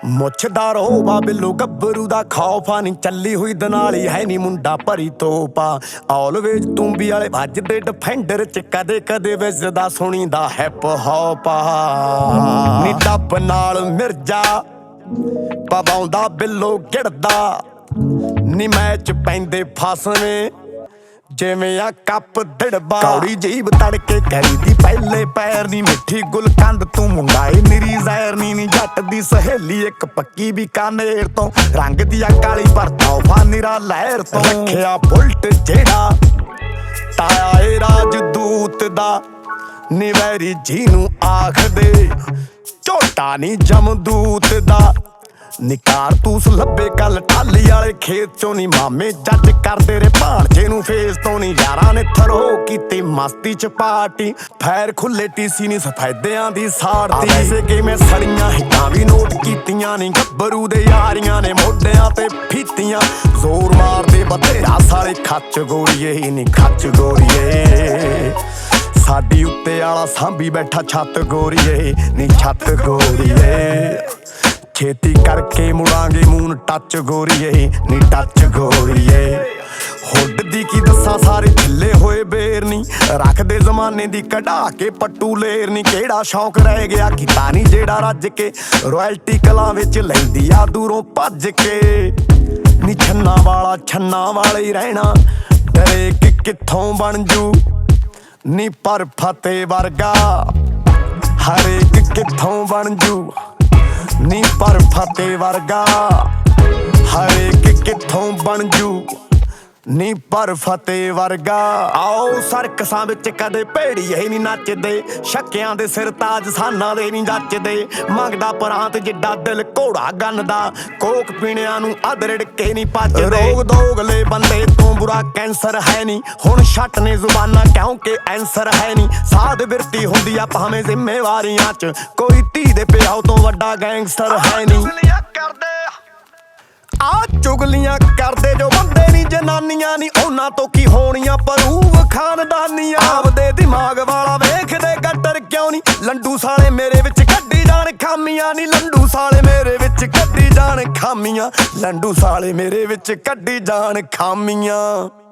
ਮੁੱਛਦਾਰ ਹੋਵਾ ਬਿੱਲੋ ਗੱਭਰੂ ਦਾ ਖੌਫਾ ਨੀ ਚੱਲੀ ਹੋਈ ਦਨਾਲੀ ਹੈ ਨੀ ਮੁੰਡਾ ਭਰੀ ਤੋਪਾ ਆਲਵੇਜ ਤੂੰਬੀ ਵਾਲੇ ਵੱਜਦੇ ਡਿਫੈਂਡਰ ਚ ਕਦੇ ਕਦੇ ਵੱਜਦਾ ਸੁਣੀਦਾ ਹਿਪ ਹੌਪਾ ਨੀ ਟੱਪ ਨਾਲ ਮਿਰਜਾ ਪਵਾਉਂਦਾ ਬਿੱਲੋ ਗਿੜਦਾ ਨੀ ਮੈਚ ਪੈਂਦੇ ਫਸਵੇਂ ਜਿਵੇਂ ਆ ਕੱਪ ਡੜਬਾ ਕੌੜੀ ਜੀਬ ਤੜਕੇ ਕਰੀਦੀ ਪਹਿਲੇ ਪੈਰ ਨੀ ਮਿੱਠੀ ਗੁਲਕੰਦ ਤੂੰ ਮੁੰਡਾਏ ਮੇਰੀ ਜ਼ਹਿਰ ਨੀ ਜੱਟ ਦੀ ਸਹੇਲੀ ਇੱਕ ਪੱਕੀ ਬੀਕਾਨੇਰ ਤੋਂ ਰੰਗ ਦੀਆਂ ਕਾਲੀ ਪਰ ਤੋਹਫਾ ਨਿਰਾ ਲਹਿਰ ਤੋਂ ਰੱਖਿਆ ਬੁਲਟ ਜਿਹੜਾ ਤਾਇਆ ਏ ਰਾਜਦੂਤ ਦਾ ਨਿਵੈਰੀ ਜੀ ਨੂੰ ਆਖਦੇ ਝੋਟਾ ਨੀ ਜਮਦੂਤ ਦਾ ਨਿਕਾਰ ਤੂਸ ਲੱਭੇ ਕੱਲ ਟਾਲੀ ਵਾਲੇ ਖੇਤ ਚੋਂ ਨੀ ਮਾਮੇ ਜੱਜ ਕਰਦੇ ਰੇ ਭਾਣਜੇ ਨੂੰ ਫੇਸ ਤੋਂ ਨੀ ਯਾਰਾਂ ਨੇ ਥਰੋ ਕੀਤੀ ਮਸਤੀ ਚ ਪਾਰਟੀ ਫੈਰ ਖੁੱਲੇ ਟੀਸੀ ਨੀ ਸਫੈਦਿਆਂ ਦੀ ਸਾੜਤੀ ਐਸੇ ਕਿਵੇਂ ਸੜੀਆਂ ਹਿੱਟਾਂ ਵੀ ਨੋਟ ਕੀਤੀਆਂ ਨੀ ਗੱਭਰੂ ਦੇ ਯਾਰੀਆਂ ਨੇ ਮੋਢਿਆਂ ਤੇ ਫੀਤੀਆਂ ਜ਼ੋਰ ਮਾਰਦੇ ਬਥੇਰਾ ਸਾਲੇ ਖੱਚ ਗੋਰੀਏ ਨੀ ਖੱਚ ਗੋਰੀਏ ਸਾਡੀ ਉੱਤੇ ਆਲਾ ਸਾਂਭੀ ਬੈਠਾ ਛੱਤ ਗੋਰੀਏ ਨੀ ਛੱਤ ਗੋਰੀਏ ਛੇਤੀ ਕਰਕੇ ਮੁੜਾਂਗੇ ਮੂਨ ਟੱਚ ਗੋਰੀਏ ਨੀ ਟੱਚ ਗੋਰੀਏ ਹੁੱਡ ਦੀ ਕੀ ਦੱਸਾਂ ਸਾਰੇ ਢਿੱਲੇ ਹੋਏ ਬੇਰ ਨੀ ਰੱਖਦੇ ਜ਼ਮਾਨੇ ਦੀ ਕਢਾ ਕੇ ਪੱਟੂ ਲੇਰ ਨੀ ਕਿਹੜਾ ਸ਼ੌਂਕ ਰਹਿ ਗਿਆ ਕੀਤਾ ਨੀ ਜਿਹੜਾ ਰੱਜ ਕੇ ਰਾਇਲਟੀ ਕਲਾਂ ਵਿੱਚ ਲੈਂਦੀ ਆ ਦੂਰੋਂ ਭੱਜ ਕੇ ਨੀ ਛੰਨਾ ਵਾਲੇ ਹੀ ਰਹਿਣਾ ਡਰੇ ਕਿ ਕਿੱਥੋਂ ਬਣ ਜੂ ਨੀ ਪਰ ਫਤਿਹ ਵਰਗਾ ਹਰੇਕ ਕਿੱਥੋਂ ਬਣ ਜੂ ਨੀ ਪਰ ਫਤਿਹ ਵਰਗਾ ਹਰੇਕ ਕਿੱਥੋਂ ਬਣ ਜੂ ਨੀ ਪਰ ਫਤਿਹ ਵਰਗਾ ਆਓ ਸਰਕਸਾਂ ਵਿੱਚ ਕਦੇ ਭੇੜੀਏ ਨੀ ਨੱਚਦੇ ਸ਼ੱਕਿਆਂ ਦੇ ਸਿਰ ਤਾਜ ਸਾਨਾਂ ਦੇ ਨੀ ਜੱਚਦੇ ਮੰਗਦਾ ਪਰਾਂਤ ਜਿੱਡਾ ਦਿਲ ਘੋੜਾ ਗੰਨਦਾ ਕੋਕ ਪੀਣਿਆਂ ਨੂੰ ਅਧਰੜ ਕੇ ਨੀ ਭੱਜਦੇ ਰੋਗ ਦੋਗਲੇ ਬੰਦੇ ਤੋਂ ਬੁਰਾ ਕੈਂਸਰ ਹੈ ਨੀ ਹੁਣ ਛੱਟ ਨੇ ਜ਼ੁਬਾਨਾਂ ਕਿਉਂਕਿ ਐਂਸਰ ਹੈ ਨੀ ਸਾਧ ਬਿਰਤੀ ਹੁੰਦੀ ਆ ਭਾਵੇਂ ਜ਼ਿੰਮੇਵਾਰੀਆਂ ਚ ਕੋਈ ਧੀ ਦੇ ਪਿਓ ਤੋਂ ਵੱਡਾ ਗੈਂਗਸਟਰ ਹੈ ਨੀ ਆ ਚੁਗਲੀਆਂ ਕਰਦੇ ਜੋ ਬੰਦੇ ਨੀ ਜਨਾਨੀਆਂ ਨੀ ਉਹਨਾਂ ਤੋਂ ਕੀ ਹੋਣੀਆਂ ਪਰੂਵ ਖਾਨਦਾਨੀਆਂ ਆਪਦੇ ਦਿਮਾਗ ਵਾਲਾ ਵੇਖਦੇ ਗੱਟਰ ਕਿਉਂ ਨੀ ਲੰਡੂ ਸਾਲੇ ਮੇਰੇ ਵਿੱਚ ਕੱਢੀ ਜਾਣ ਖਾਮੀਆਂ ਨੀ ਲੰਡੂ ਸਾਲੇ ਮੇਰੇ ਵਿੱਚ ਕੱਢੀ ਜਾਣ ਖਾਮੀਆਂ ਲੰਡੂ ਸਾਲੇ ਮੇਰੇ ਵਿੱਚ ਕੱਢੀ ਜਾਣ ਖਾਮੀਆਂ।